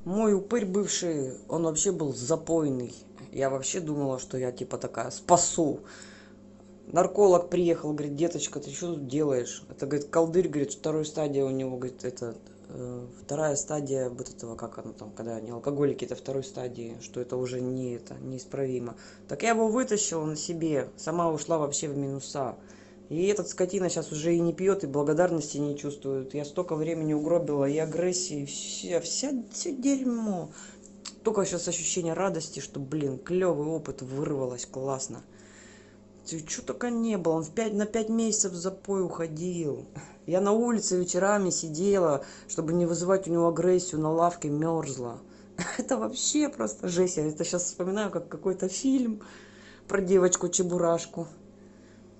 Мой упырь бывший, он вообще был запойный. Я вообще думала, что я типа такая спасу. Нарколог приехал, говорит, деточка, ты что тут делаешь? Это, говорит, колдырь, говорит, второй стадия у него, говорит, это вторая стадия вот этого, как оно там, когда они алкоголики, это второй стадии, что это уже не это, неисправимо. Так я его вытащила на себе, сама ушла вообще в минуса. И этот скотина сейчас уже и не пьет, и благодарности не чувствует. Я столько времени угробила, и агрессии, все дерьмо. Только сейчас ощущение радости, что, блин, клевый опыт, вырвалось, классно. Чего только не было. Он на 5 месяцев в запой уходил. Я на улице вечерами сидела, чтобы не вызывать у него агрессию, на лавке мерзла. Это вообще просто жесть. Я это сейчас вспоминаю, как какой-то фильм про девочку-чебурашку.